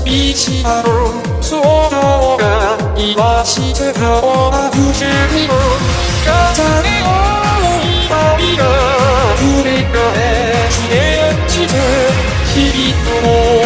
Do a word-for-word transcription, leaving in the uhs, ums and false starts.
道だろう想像が今してたような不思議の語りを旅が振り返って演じて日々とも